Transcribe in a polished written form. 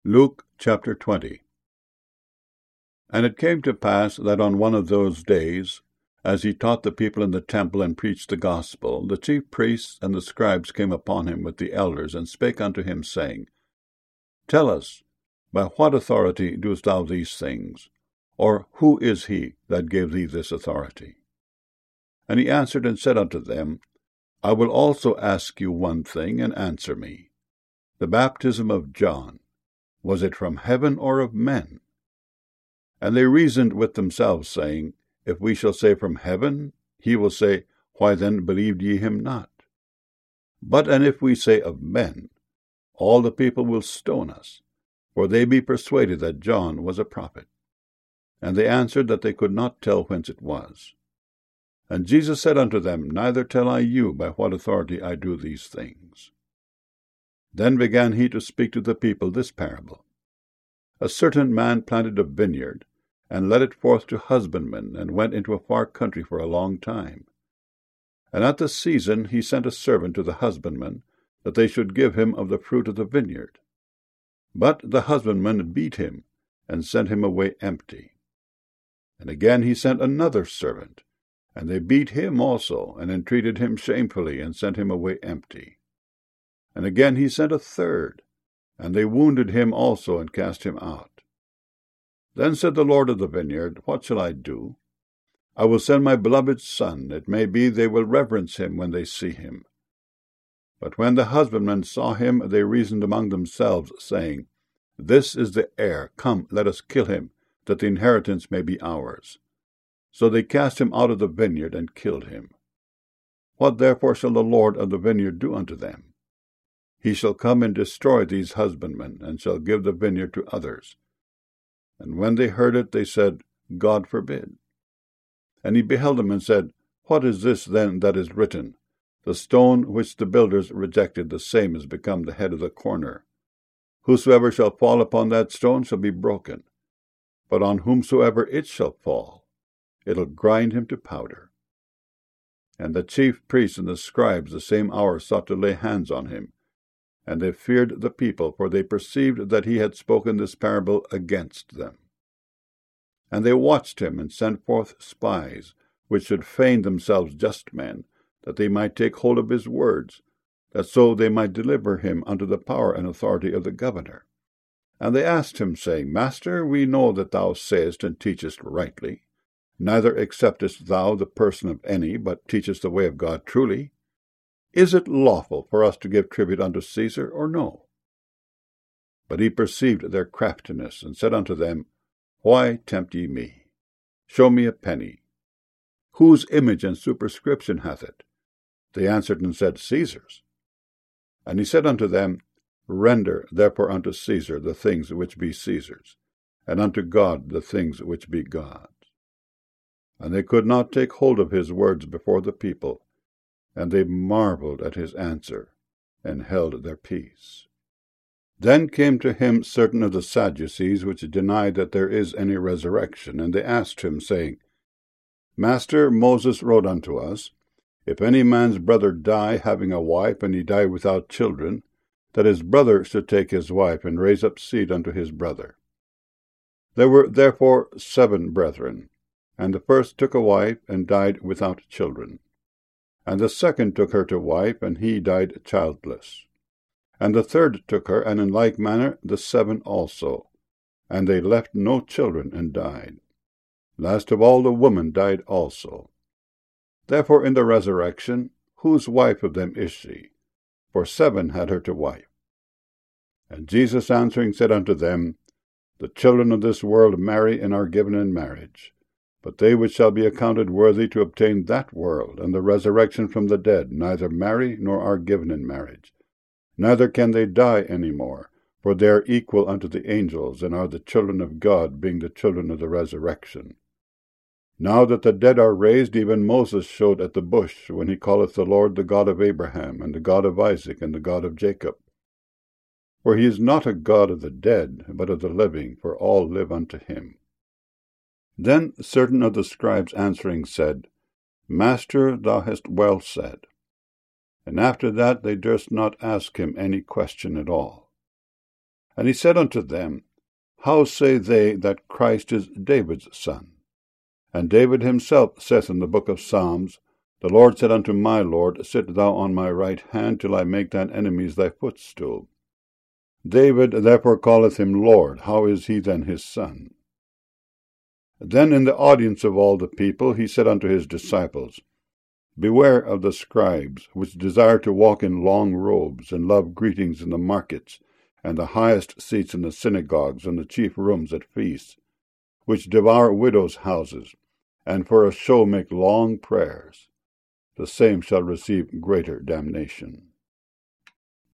Luke chapter 20. And it came to pass that on one of those days, as he taught the people in the temple and preached the gospel, the chief priests and the scribes came upon him with the elders, and spake unto him, saying, Tell us, by what authority doest thou these things? Or who is he that gave thee this authority? And he answered and said unto them, I will also ask you one thing, and answer me. The baptism of John, was it from heaven or of men? And they reasoned with themselves, saying, If we shall say from heaven, he will say, Why then believed ye him not? And if we say of men, all the people will stone us, for they be persuaded that John was a prophet. And they answered that they could not tell whence it was. And Jesus said unto them, Neither tell I you by what authority I do these things. Then began he to speak to the people this parable. A certain man planted a vineyard, and led it forth to husbandmen, and went into a far country for a long time. And at the season he sent a servant to the husbandmen, that they should give him of the fruit of the vineyard. But the husbandmen beat him, and sent him away empty. And again he sent another servant, and they beat him also, and entreated him shamefully, and sent him away empty. And again he sent a third, and they wounded him also, and cast him out. Then said the Lord of the vineyard, What shall I do? I will send my beloved son. It may be they will reverence him when they see him. But when the husbandmen saw him, they reasoned among themselves, saying, This is the heir. Come, let us kill him, that the inheritance may be ours. So they cast him out of the vineyard, and killed him. What therefore shall the Lord of the vineyard do unto them? He shall come and destroy these husbandmen, and shall give the vineyard to others. And when they heard it, they said, God forbid. And he beheld them, and said, What is this then that is written? The stone which the builders rejected, the same is become the head of the corner. Whosoever shall fall upon that stone shall be broken, but on whomsoever it shall fall, it'll grind him to powder. And the chief priests and the scribes the same hour sought to lay hands on him, and they feared the people, for they perceived that he had spoken this parable against them. And they watched him, and sent forth spies, which should feign themselves just men, that they might take hold of his words, that so they might deliver him unto the power and authority of the governor. And they asked him, saying, Master, we know that thou sayest and teachest rightly. Neither acceptest thou the person of any, but teachest the way of God truly. Is it lawful for us to give tribute unto Caesar, or no? But he perceived their craftiness, and said unto them, Why tempt ye me? Show me a penny. Whose image and superscription hath it? They answered and said, Caesar's. And he said unto them, Render therefore unto Caesar the things which be Caesar's, and unto God the things which be God's. And they could not take hold of his words before the people, and they marveled at his answer, and held their peace. Then came to him certain of the Sadducees, which denied that there is any resurrection, and they asked him, saying, Master, Moses wrote unto us, If any man's brother die, having a wife, and he die without children, that his brother should take his wife, and raise up seed unto his brother. There were therefore 7 brethren, and the first took a wife, and died without children. And the second took her to wife, and he died childless. And the third took her, and in like manner the 7 also. And they left no children, and died. Last of all the woman died also. Therefore in the resurrection, whose wife of them is she? For 7 had her to wife. And Jesus answering said unto them, The children of this world marry, and are given in marriage. But they which shall be accounted worthy to obtain that world, and the resurrection from the dead, neither marry nor are given in marriage. Neither can they die any more, for they are equal unto the angels, and are the children of God, being the children of the resurrection. Now that the dead are raised, even Moses showed at the bush, when he calleth the Lord the God of Abraham, and the God of Isaac, and the God of Jacob. For he is not a God of the dead, but of the living, for all live unto him. Then certain of the scribes answering said, Master, thou hast well said. And after that they durst not ask him any question at all. And he said unto them, How say they that Christ is David's son? And David himself saith in the book of Psalms, The Lord said unto my Lord, Sit thou on my right hand, till I make thine enemies thy footstool. David therefore calleth him Lord. How is he then his son? Then in the audience of all the people he said unto his disciples, Beware of the scribes, which desire to walk in long robes, and love greetings in the markets, and the highest seats in the synagogues, and the chief rooms at feasts, which devour widows' houses, and for a show make long prayers. The same shall receive greater damnation.